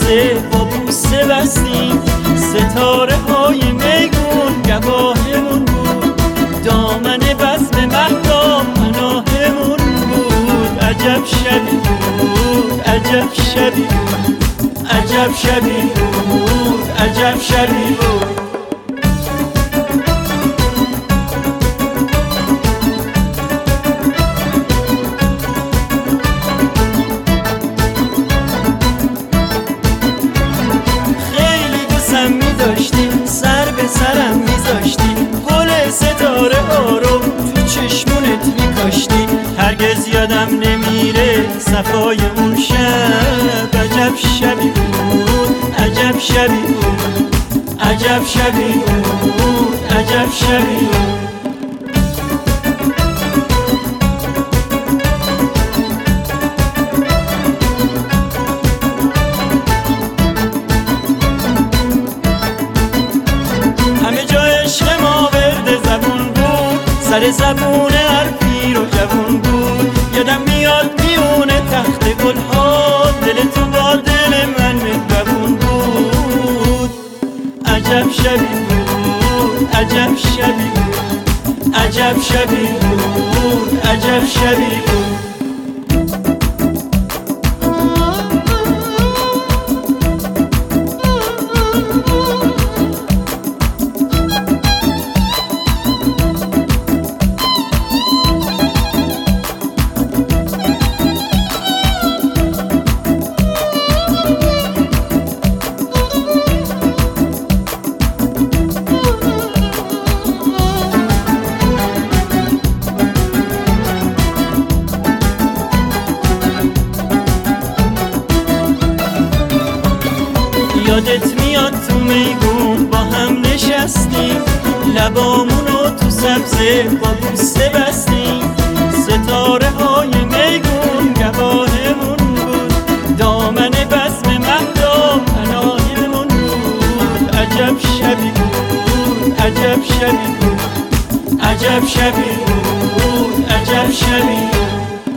سبزه با بوسه بستیم، ستاره های میگون گواهمون بود، دامن بزم مهتاب پناهمون بود. عجب شبی بود، عجب شبی بود، عجب شبی بود، عجب شبی بود. سر به سرم میذاشتی، گل ستاره آروم تو چشمونت میکاشتی، هرگز یادم نمیره صفای اون شب. عجب شبی بود، عجب شبی بود، عجب شبی بود، عجب شبی بود. سر زبون حرفی رو جوون بود، یادم میاد میونه تخت گلها، دل تو با دل من مهربون بود. عجب شبی بود، عجب شبی بود، عجب شبی بود، عجب شبی بود. یادت میاد تو میگون با هم نشستیم، لبامونو تو سبزه با بوسه بستیم، ستاره های میگون گواهمون بود، دامن بزم مهتاب پناهمون بود. عجب شبی بود، عجب شبی بود، عجب شبی بود، عجب شبی بود.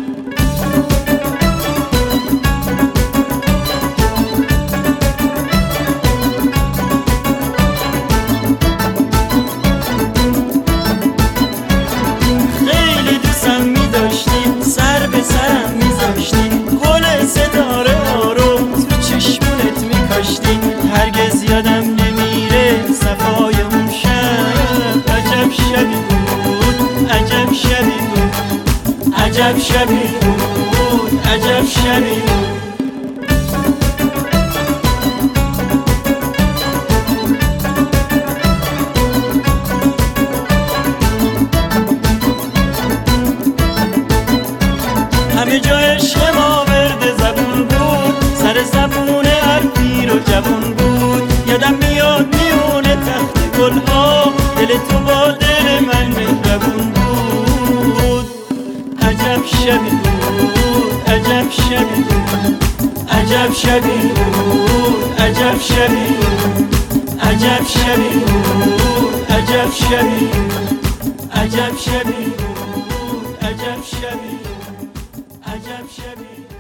سر به سرم میذاشتی، گل ستاره آروم تو چشمونت میکاشتی، هرگز یادم نمیره صفای اون شب. عجب شبی بود، عجب شبی بود، عجب شبی بود، عجب شبی بود. همه جا عشق ما ورد زبون بود، سر زبون حرفی رو جوون بود، یادم میاد میونه تخت گلها، دل تو با دل من مهربون بود. عجب شبی بود، عجب شبی بود، عجب شبی بود، عجب شبی بود، عجب شبی بود، عجب شبی بود، عجب شبی بود، عجب شبی بود، عجب شبی.